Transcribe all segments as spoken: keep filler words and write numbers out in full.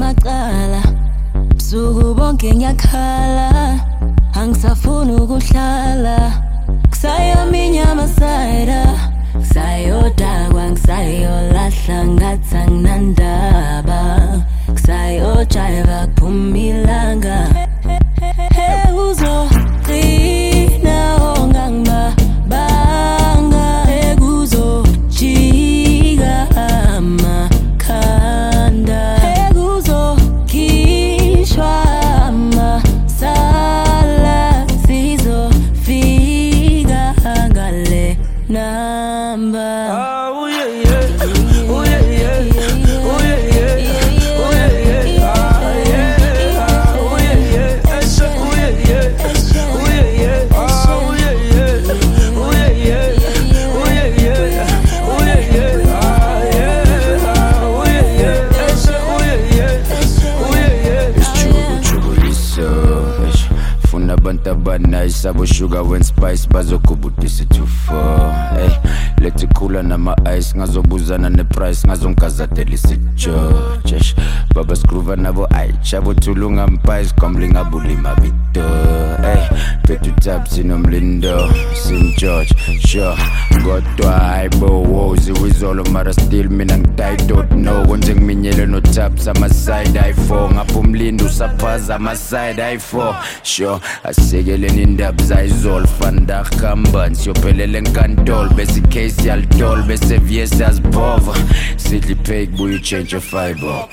amaqala busuku bonke ngiyakhala angisafuni ukuhlala kusayaminya amasayida kusayodakwa ngisayolahla ngathi anginandaba kusayojiva kuphuma ilanga uzoqina ongangibabanga ekuzojika amakhanda ekuzokhishwa amasala sizofika ngale number. Oh yeah yeah, oh yeah yeah, oh yeah yeah, oh yeah yeah, ah yeah, oh yeah yeah, Esha, oh yeah yeah, oh yeah yeah, ah oh yeah yeah, oh yeah yeah, oh yeah yeah, oh yeah yeah, ah yeah, oh yeah yeah, Esha, oh yeah yeah, oh yeah yeah. It's true, true, it's so. Funa banta nice, abo sugar when spice bazokubudisa too far. Hey, let it cool na ma ice ngazobuzana ne price ngazomkazatela isitsho. Chesh, baba scruva nabo ay chabo tulunga mpies komlinga bulima bito. Hey, petu taps inomlindo Saint George, sure. Godwa aibo wozi wizolo mara still mina ngititle no wenze ngiminyele no taps ama side i four ngapumlindo saphaza ama side i four. Sure, asekeleni indaba zayizol fanda khamba siyophelele enkantolo bese case yalidol bese vyesa azibhova sidli pay kubuye change your fiber.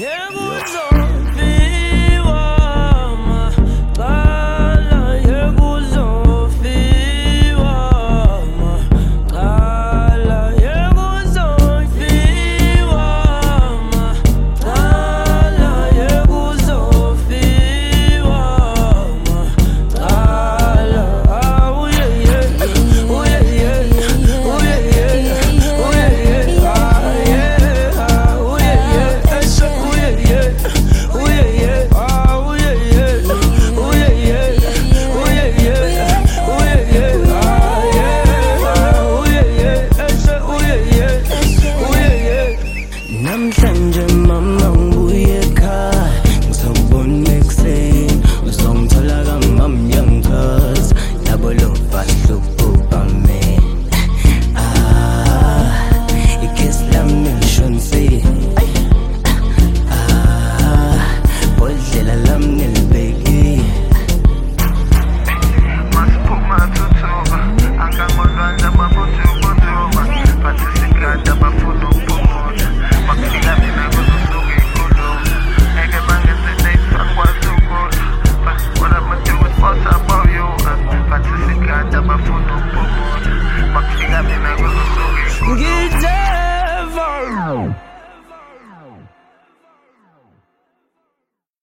Namhlanje mama ngibuye